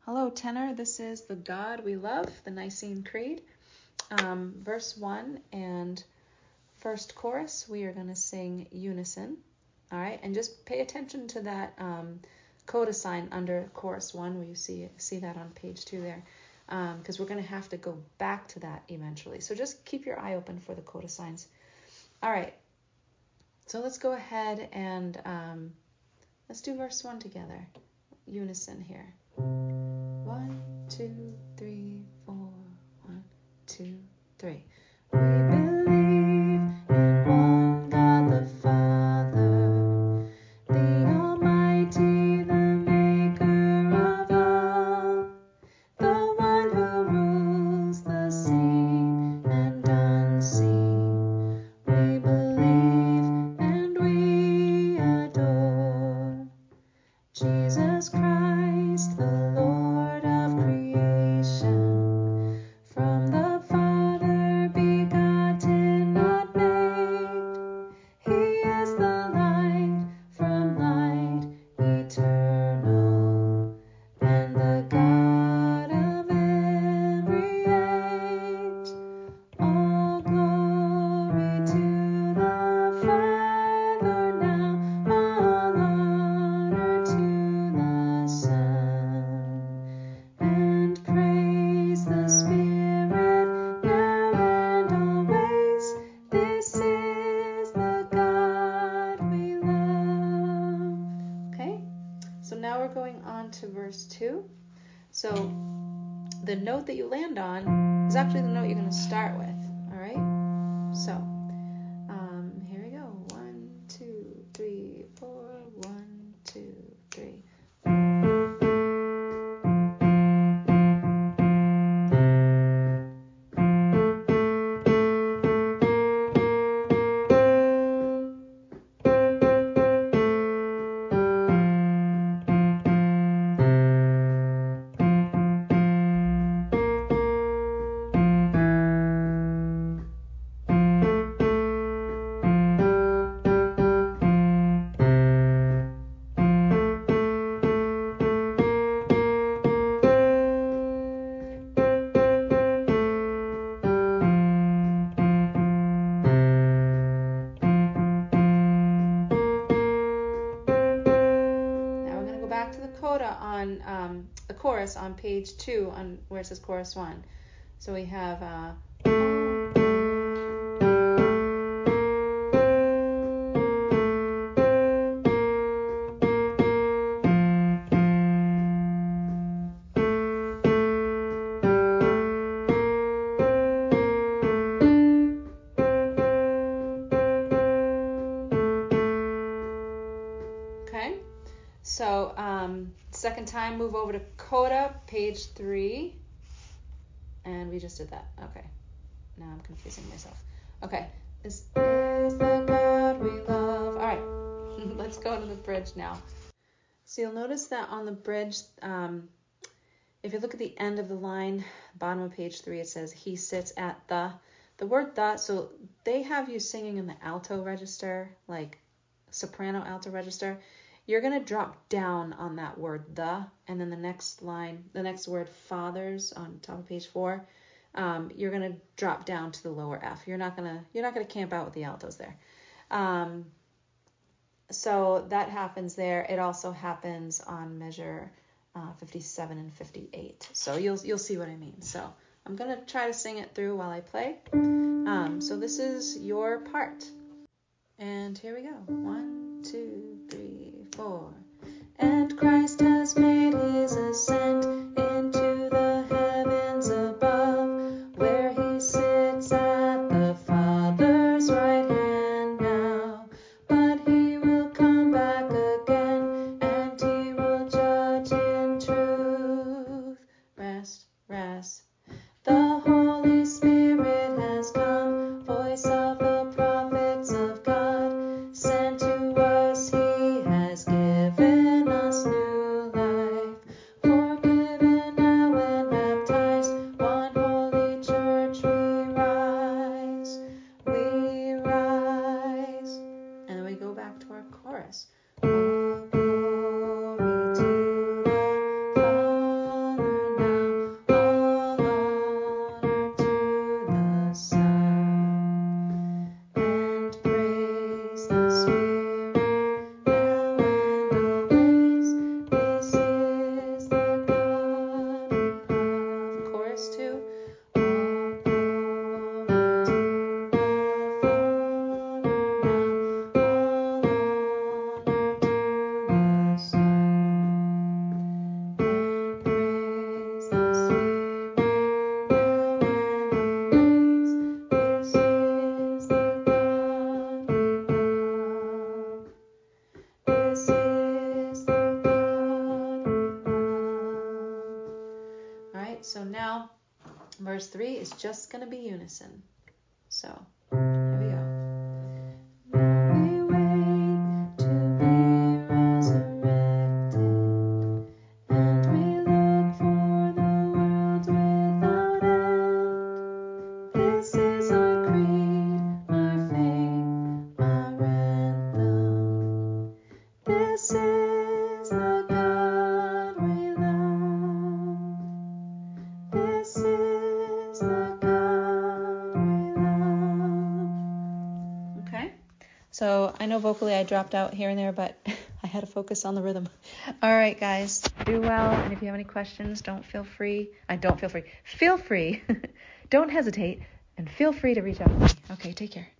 Hello, tenor. This is The God We Love, the Nicene Creed. Verse 1 and first chorus, we are going to sing unison. All right, and just pay attention to that coda sign under chorus 1 where you see that on page 2 there, because we're going to have to go back to that eventually. So just keep your eye open for the coda signs. All right, so let's go ahead and let's do verse 1 together. Unison here. 1, 2, 3, 4. 1, 2, 3. We believe in one God the Father, the Almighty, the Maker of all, the one who rules the seen and unseen. We believe and we adore Jesus Christ, the Lord of creation, from the Father begotten, not made. He is the light from light, eternal, and the God of every age. All glory to the Father now, all honor to the Son, and praise the Spirit now and always. This is the God we love. Okay, so now we're going on to verse 2. So the note that you land on is actually the note you're going to start with. All right, so here we go. 1, 2, 3, 4. 1, 2, 3. On the chorus on page 2 on where it says chorus 1. So we have okay. So second time, move over to coda, page 3. And we just did that. Okay. Now I'm confusing myself. Okay. This is the God we love. All right. Let's go to the bridge now. So you'll notice that on the bridge, if you look at the end of the line, bottom of page 3, it says he sits at the word the. So they have you singing in the alto register, like soprano alto register. You're going to drop down on that word the, and then the next line, the next word fathers on top of page 4, you're going to drop down to the lower F. You're not going to camp out with the altos there. So that happens there. It also happens on measure 57 and 58. So you'll see what I mean. So I'm going to try to sing it through while I play. So this is your part. And here we go. 1, 2, 3, 4. And Christ has made his ascent into the heavens above, where he sits at the Father's right hand now. But he will come back again, and he will judge in truth. Rest, rest. The Holy Spirit has come, voice of the prophets of God, sent to us he has given right, so now verse 3 is just going to be unison. So, here we go. Now we wait to be resurrected, and we look for the world without end. This is our creed, our faith, our anthem. This is the God we love. This is the God we love. Okay? So I know vocally I dropped out here and there, but I had to focus on the rhythm. All right, guys, do well. And if you have any questions, feel free. Don't hesitate and feel free to reach out to me. Okay, take care.